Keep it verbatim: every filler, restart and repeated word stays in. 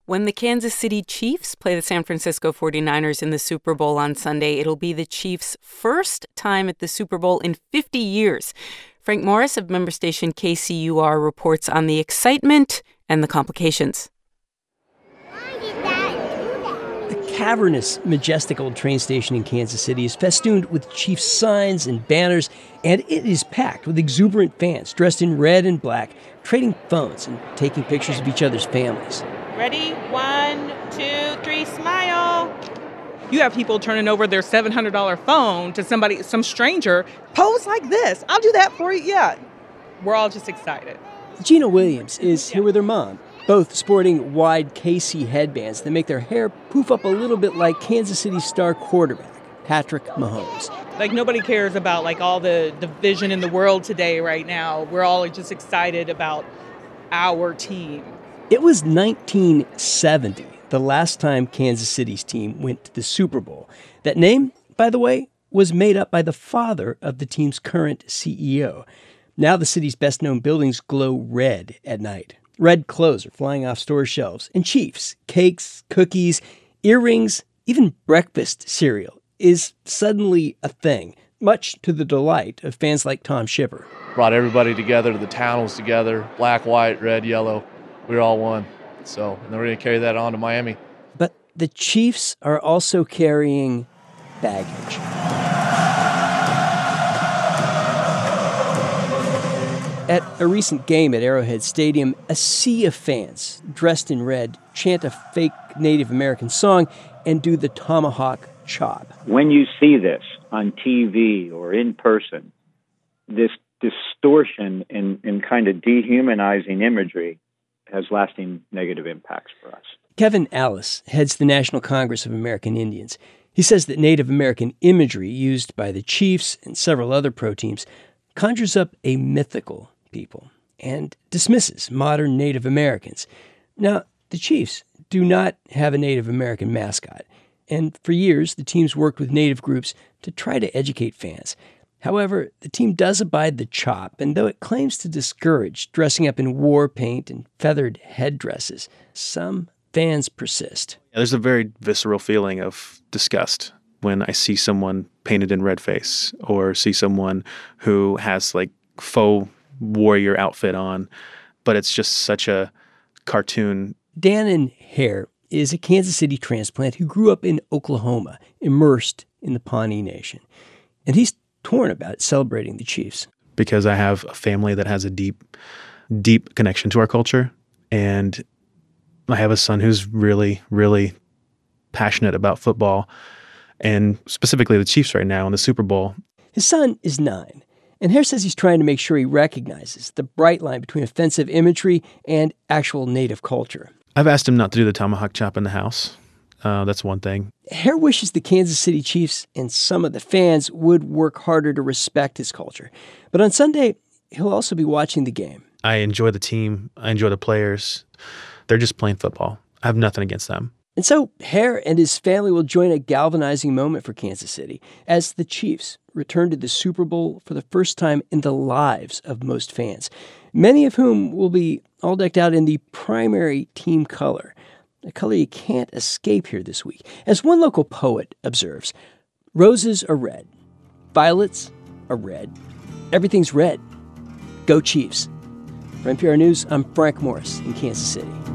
When the Kansas City Chiefs play the San Francisco forty-niners in the Super Bowl on Sunday, it'll be the Chiefs' first time at the Super Bowl in fifty years. Frank Morris of member station K C U R reports on the excitement and the complications. The cavernous, majestic old train station in Kansas City is festooned with Chiefs signs and banners, and it is packed with exuberant fans dressed in red and black, trading phones and taking pictures of each other's families. Ready? One, two, three, smile. You have people turning over their seven hundred dollars phone to somebody, some stranger, pose like this. I'll do that for you. Yeah. We're all just excited. Gina Williams is here with her mom, both sporting wide K C headbands that make their hair poof up a little bit like Kansas City star quarterback Patrick Mahomes. Like, nobody cares about, like, all the division in the world today right now. We're all just excited about our team. It was nineteen seventy, the last time Kansas City's team went to the Super Bowl. That name, by the way, was made up by the father of the team's current C E O. Now the city's best-known buildings glow red at night. Red clothes are flying off store shelves, and Chiefs, cakes, cookies, earrings, even breakfast cereal is suddenly a thing, much to the delight of fans like Tom Shipper. Brought everybody together, the town was together, black, white, red, yellow. We were all one. So, and then we're going to carry that on to Miami. But the Chiefs are also carrying baggage. At a recent game at Arrowhead Stadium, a sea of fans dressed in red chant a fake Native American song and do the tomahawk chop. When you see this on T V or in person, this distortion and, and kind of dehumanizing imagery has lasting negative impacts for us. Kevin Alice heads the National Congress of American Indians. He says that Native American imagery used by the Chiefs and several other pro teams conjures up a mythical people and dismisses modern Native Americans. Now, the Chiefs do not have a Native American mascot, and for years the teams worked with Native groups to try to educate fans. However, the team does abide the chop, and though it claims to discourage dressing up in war paint and feathered headdresses, some fans persist. There's a very visceral feeling of disgust when I see someone painted in red face or see someone who has like faux warrior outfit on, but it's just such a cartoon. Dannon Hare is a Kansas City transplant who grew up in Oklahoma, immersed in the Pawnee Nation. And he's torn about celebrating the Chiefs. Because I have a family that has a deep, deep connection to our culture. And I have a son who's really, really passionate about football and specifically the Chiefs right now in the Super Bowl. His son is nine. And Hare says he's trying to make sure he recognizes the bright line between offensive imagery and actual Native culture. I've asked him not to do the tomahawk chop in the house. Uh, that's one thing. Hare wishes the Kansas City Chiefs and some of the fans would work harder to respect his culture. But on Sunday, he'll also be watching the game. I enjoy the team. I enjoy the players. They're just playing football. I have nothing against them. And so Hare and his family will join a galvanizing moment for Kansas City as the Chiefs return to the Super Bowl for the first time in the lives of most fans, many of whom will be all decked out in the primary team color, a color you can't escape here this week. As one local poet observes, roses are red, violets are red, everything's red. Go Chiefs. For N P R News, I'm Frank Morris in Kansas City.